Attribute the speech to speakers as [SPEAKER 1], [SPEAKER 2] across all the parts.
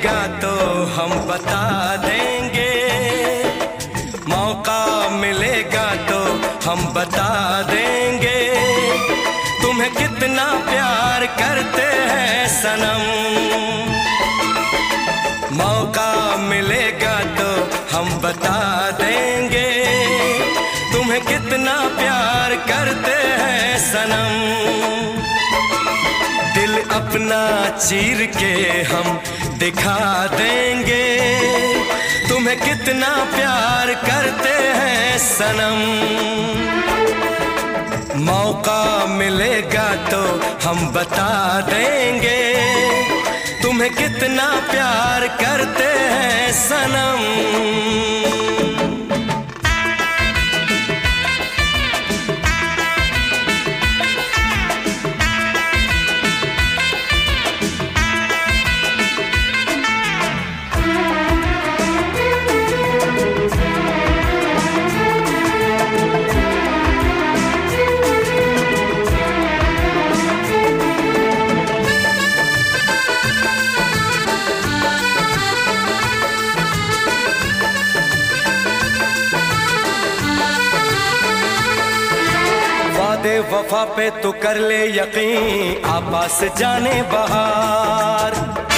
[SPEAKER 1] मिलेगा तो हम बता देंगे, मौका मिलेगा तो हम बता देंगे, तुम्हें कितना प्यार करते हैं सनम। मौका मिलेगा तो हम बता देंगे, तुम्हें कितना प्यार करते हैं सनम। दिल अपना चीर के हम दिखा देंगे, तुम्हें कितना प्यार करते हैं सनम। मौका मिलेगा तो हम बता देंगे, तुम्हें कितना प्यार करते हैं सनम। वादे वफा पे तो कर ले यकीन, आपस जाने बहार।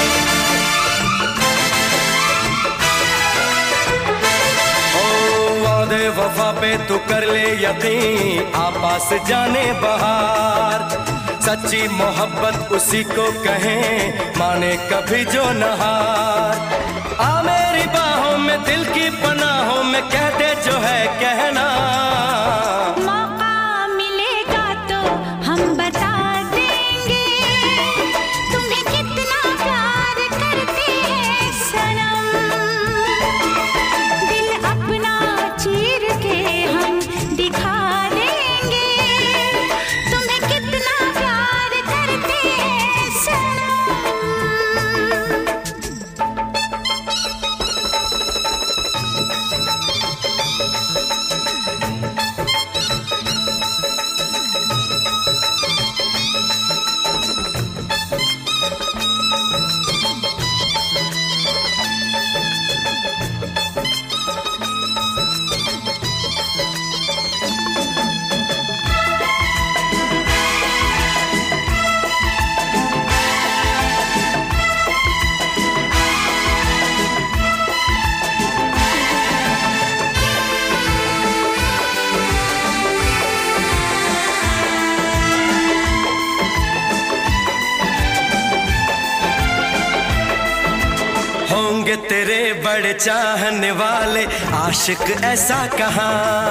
[SPEAKER 1] ओ वादे वफा पे तो कर ले यकीन, आपस जाने बहार। सच्ची मोहब्बत उसी को कहें, माने कभी जो नहार। आ मेरी बाहों में दिल की पनाहों में, कह दे जो है कहना। होंगे तेरे बड़े चाहने वाले, आशिक ऐसा कहाँ।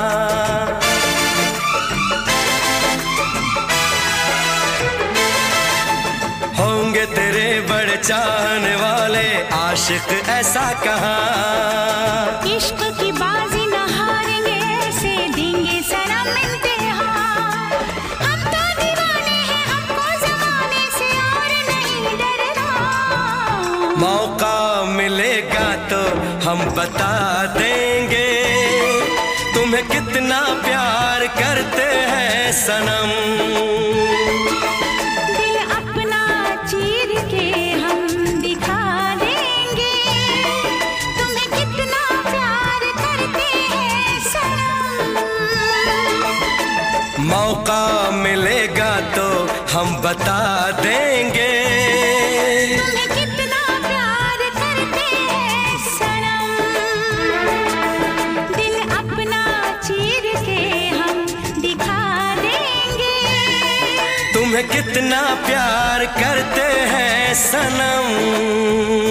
[SPEAKER 1] होंगे तेरे बड़े चाहने वाले, आशिक ऐसा कहाँ।
[SPEAKER 2] इश्क की बाजी न हारेंगे, ऐसे देंगे सनम इम्तिहान। हम तो दीवाने हैं, हमको ज़माने से और नहीं डरना।
[SPEAKER 1] मौका मिलेगा तो हम बता देंगे, तुम्हें कितना प्यार करते हैं सनम।
[SPEAKER 2] दिल अपना चीर के हम दिखा देंगे, तुम्हें कितना प्यार करते हैं सनम।
[SPEAKER 1] मौका मिलेगा तो हम बता देंगे,
[SPEAKER 2] तुम्हें कितना प्यार करते हैं सनम। दिल अपना चीर के हम दिखा देंगे,
[SPEAKER 1] तुम्हें कितना प्यार करते हैं सनम।